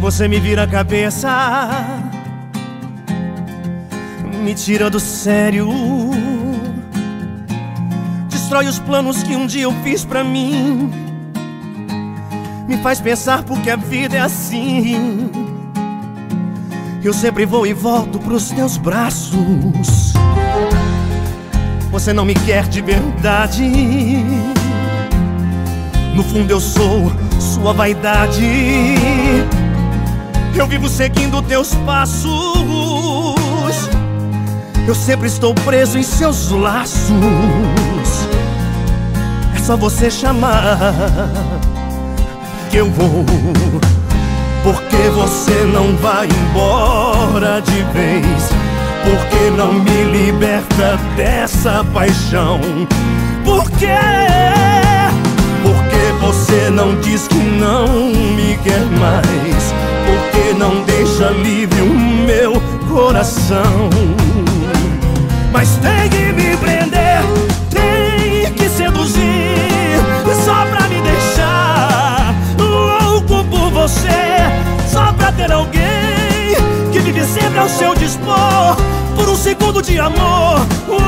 Você me vira a cabeça, me tira do sério, destrói os planos que um dia eu fiz pra mim, me faz pensar porque a vida é assim. Eu sempre vou e volto pros teus braços. Você não me quer de verdade, no fundo eu sou sua vaidade. Eu vivo seguindo teus passos, eu sempre estou preso em seus laços. É só você chamar que eu vou, porque você não vai embora de vez, porque não me liberta dessa paixão. Por quê? Porque você não diz que não me quer mais, porque não deixa livre o meu coração. Mas tem que me prender, tem que seduzir, só pra me deixar louco por você, só pra ter alguém que vive sempre ao seu dispor, por um segundo de amor.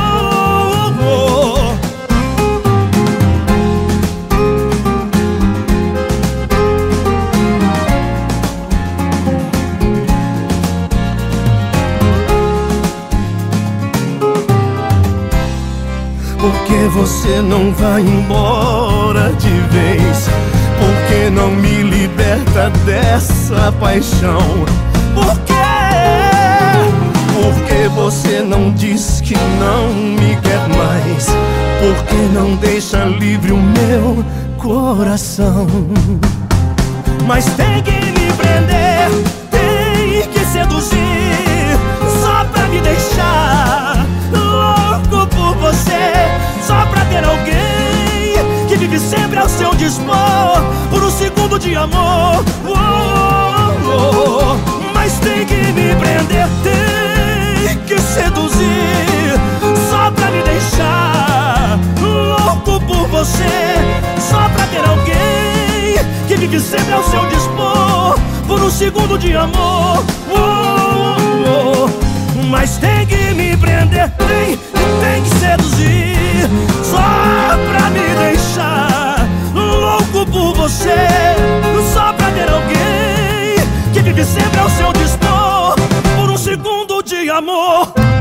Porque você não vai embora de vez, porque não me liberta dessa paixão. Por quê? Porque você não diz que não me quer mais, porque não deixa livre o meu coração. Mas tem que me prender, tem que seduzir, só pra me deixar louco por você, só pra ter alguém que vive sempre ao seu dispor, por um segundo de amor. Mas tem que me prender, tem que seduzir, só pra me deixar louco por você, só pra ter alguém que vive sempre ao seu dispor, por um segundo de amor. Mas tem que me prender, tem que seduzir, só pra me deixar louco por você, só pra ter alguém que vive sempre ao seu dispor, por um segundo de amor.